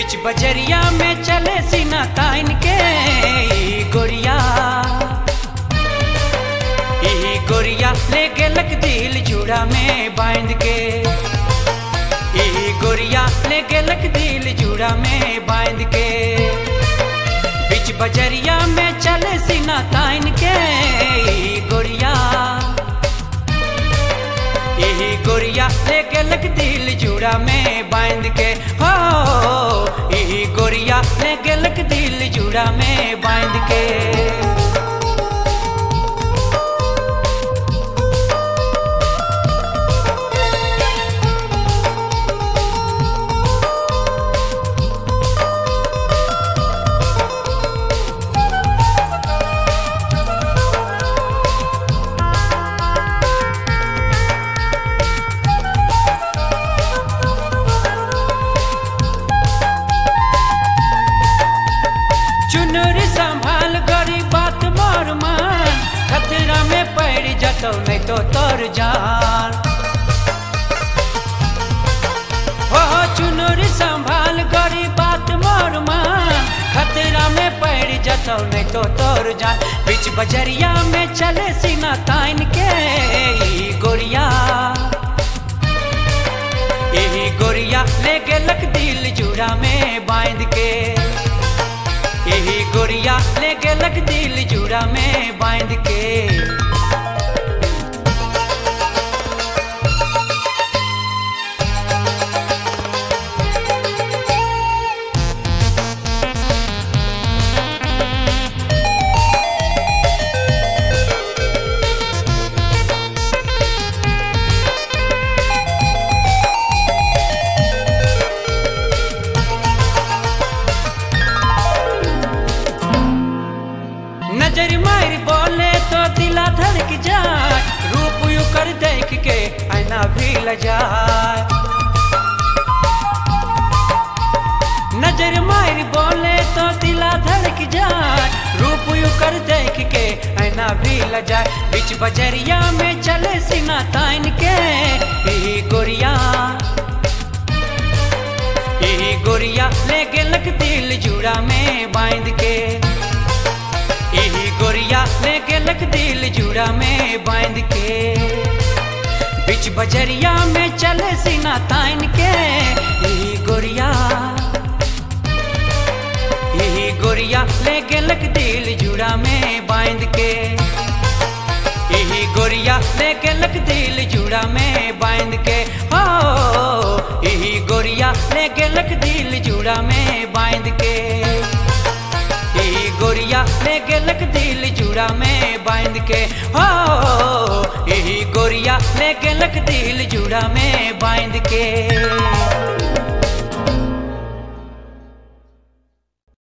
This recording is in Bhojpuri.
बिच बजरिया में चले सीना तान के गोरिया ले गेलक दिल जुड़ा में बांध के गोरिया ले गेलक दिल जुड़ा में बांध के बिच बजरिया में चले सीना तान के गोरिया ले गेलक दिल जुड़ा में बांध के हो गोरिया ले गेलक दिल जुड़ा में बांध के। चुनरी संभाल गरी बात मोर मान खतरा में पड़ जतो नहीं तो तोर जान हो चुनरी संभाल गरी बात मोर मान खतरा में पड़ जतो नहीं तो तोर जान बिच बजरिया में चले सीना तान के गोरिया ले गेलक दिल जुड़ा में बांध के गोरिया ले गेलक दिल जुड़ा में बांध के। नजर मार बोले तो दिला धड़क जाए रूप यू कर देख के आईना भी लजाए नजर मार बोले तो दिला धड़क जाए रूप यू कर देख के आईना भी लजाए बिच बजरिया में चले सीना तान के गोरिया ले गेलक दिल जुड़ा में बांध के गोरिया ले गेलक दिल जुड़ा में बांध के बिच बजरिया में चले सीना तान के गोरिया ले गेलक दिल जुड़ा में बांध के गोरिया ले गेलक दिल जुड़ा में बांध के हो गोरिया ले गेलक दिल जुड़ा में बांध के गोरिया ले गेलक दिल जुड़ा में बांध के हो गोरिया ले गेलक दिल जुड़ा में बांध के।